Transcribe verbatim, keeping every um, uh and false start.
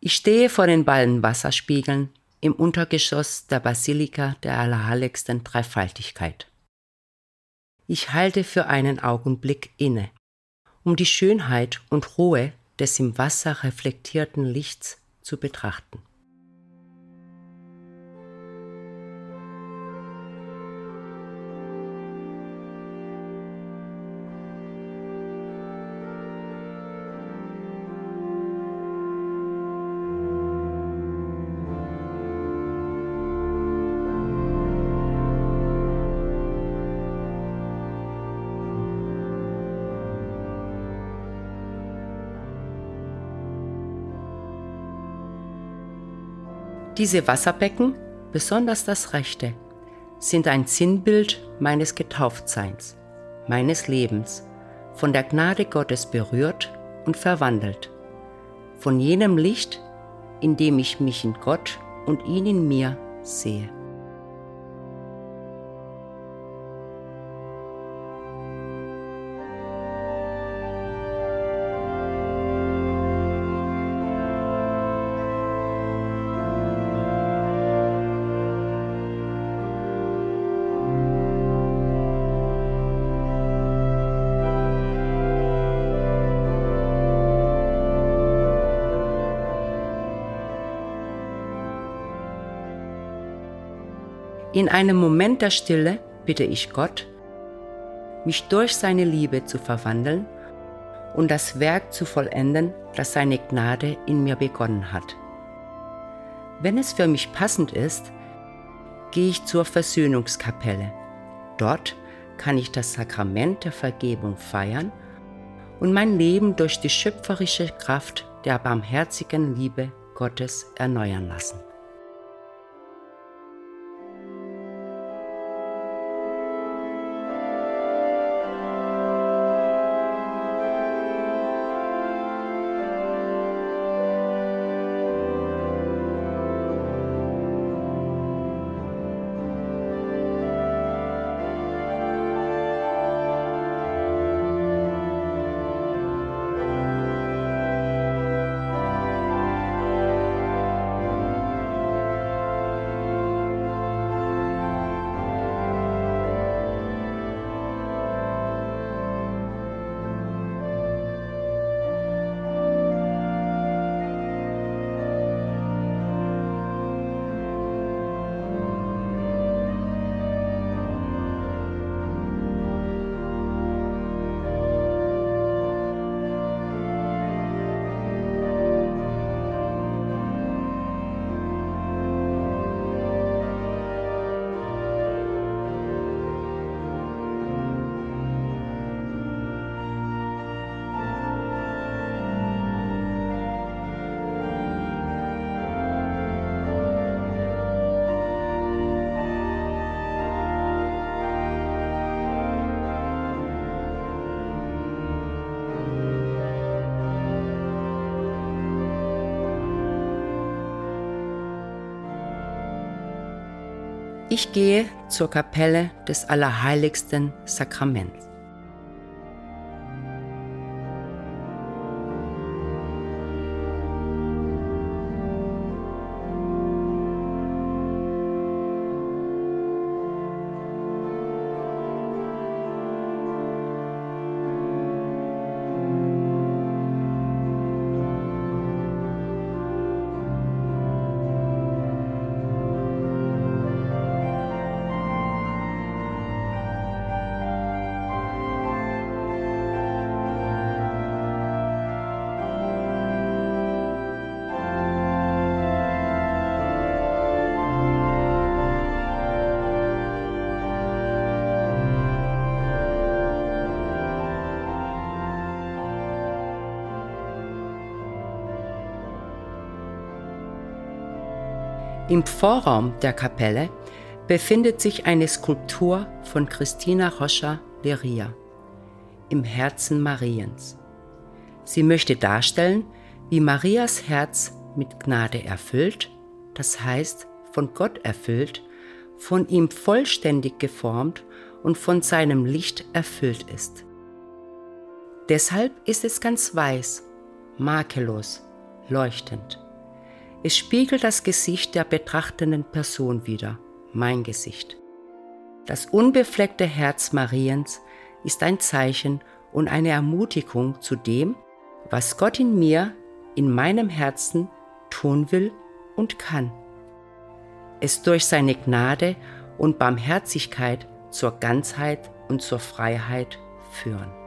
Ich stehe vor den beiden Wasserspiegeln im Untergeschoss der Basilika der Allerheiligsten Dreifaltigkeit. Ich halte für einen Augenblick inne, um die Schönheit und Ruhe des im Wasser reflektierten Lichts zu betrachten. Diese Wasserbecken, besonders das rechte, sind ein Sinnbild meines Getauftseins, meines Lebens, von der Gnade Gottes berührt und verwandelt, von jenem Licht, in dem ich mich in Gott und ihn in mir sehe. In einem Moment der Stille bitte ich Gott, mich durch seine Liebe zu verwandeln und das Werk zu vollenden, das seine Gnade in mir begonnen hat. Wenn es für mich passend ist, gehe ich zur Versöhnungskapelle. Dort kann ich das Sakrament der Vergebung feiern und mein Leben durch die schöpferische Kraft der barmherzigen Liebe Gottes erneuern lassen. Ich gehe zur Kapelle des Allerheiligsten Sakraments. Im Vorraum der Kapelle befindet sich eine Skulptur von Cristina Rocha Leria im Herzen Mariens. Sie möchte darstellen, wie Marias Herz mit Gnade erfüllt, das heißt von Gott erfüllt, von ihm vollständig geformt und von seinem Licht erfüllt ist. Deshalb ist es ganz weiß, makellos, leuchtend. Es spiegelt das Gesicht der betrachtenden Person wider, mein Gesicht. Das unbefleckte Herz Mariens ist ein Zeichen und eine Ermutigung zu dem, was Gott in mir, in meinem Herzen tun will und kann. Es durch seine Gnade und Barmherzigkeit zur Ganzheit und zur Freiheit führen.